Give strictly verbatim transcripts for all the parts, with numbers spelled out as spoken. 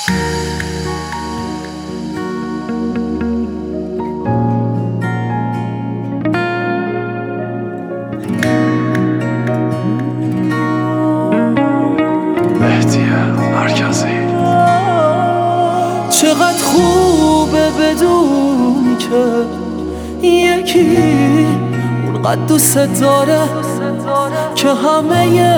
چقدر خوبه بدونی که یکی اونقدر دوست داره که همه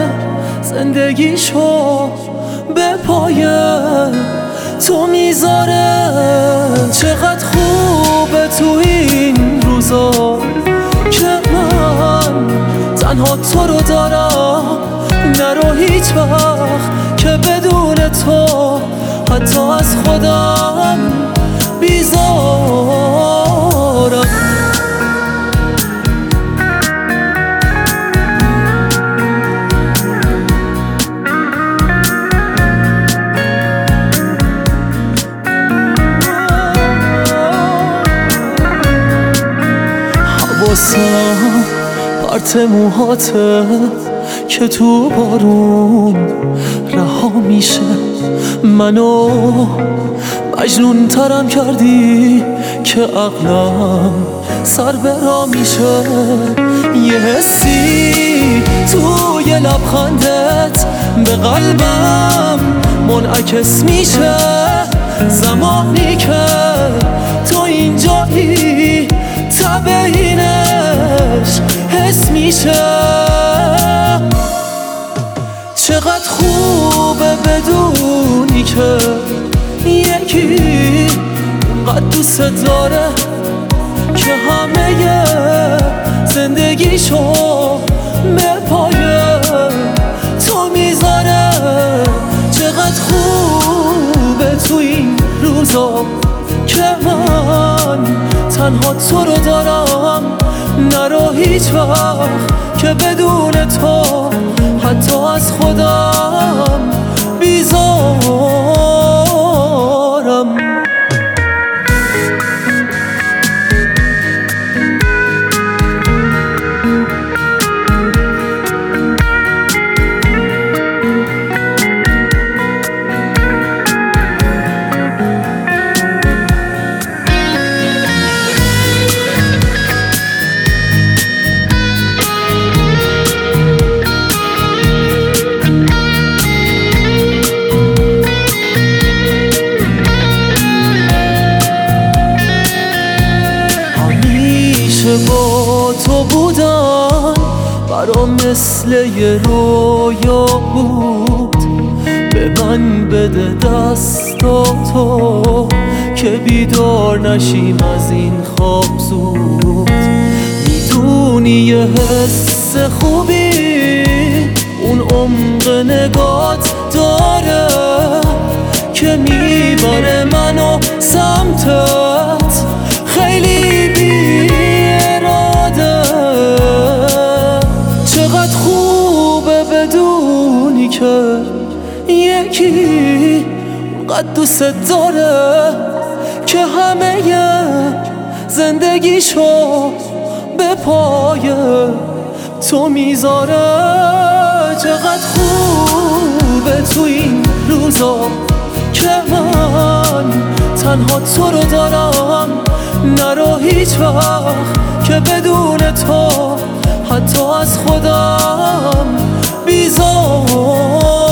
زندگیشو به پای تو میذاره. چقدر خوبه تو این روزا که من تنها تو رو دارم، نرو هیچ وقت که بدون تو حتی از خودم بیزارم. حواسم پرت موهاته که تو بارون رها میشه، منو مجنون ترم کردی که عقلم سر برا میشه. یه حسی توی لبخندت به قلبم منعکس میشه، زمانی که تو اینجایی تبعینش حس میشه. چقدر خوبه بدونی که یکی اونقدر دوست داره که همه زندگیشو به پای تو میذاره. چقدر خوبه تو این روزا که من تنها تو رو دارم، نرو هیچ وقت که بدون تو حتی از خودم بیزارم. با تو بودن برام مثل یه رویا بود، به من بده دستاتو که بیدار نشیم از این خواب زود. میدونی یه حس خوبی اون عمق نگات داره که میبره منو سمتت خیلی بی اراده. چقدر خوبه بدونی که یکی اونقدر دوست داره که همه زندگیشو به پای تو میذاره. چقدر خوبه تو این روزا که من تنها تو رو دارم، نرو هیچ وقت که بدون تو حتی از خودم بیزارم.